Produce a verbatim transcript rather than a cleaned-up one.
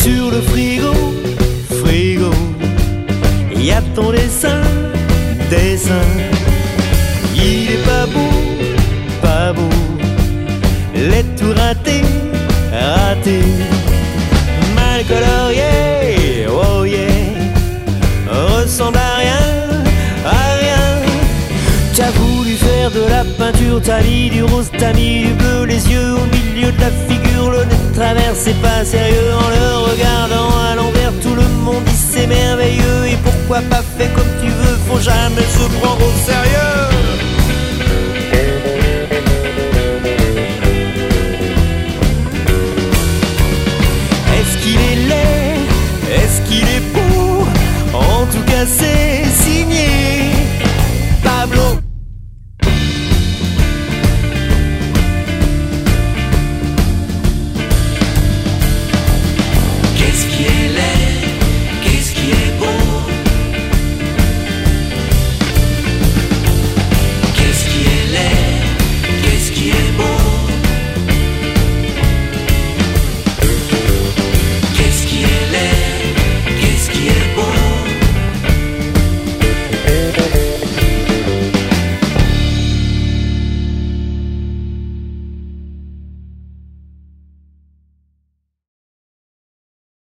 sur le frigo, frigo, y a ton dessin, dessin. Il est pas beau, pas beau, les tout raté, raté, mal colorié, oh yeah, ressemble à rien, à rien. T'as voulu faire de la peinture, t'as mis du rose, t'as mis du bleu, les yeux au milieu de la figure, le nez de travers, c'est pas sérieux. En le regardant à l'envers, tout le monde dit c'est merveilleux. Et pourquoi pas fait comme tu veux, faut jamais se prendre au sérieux.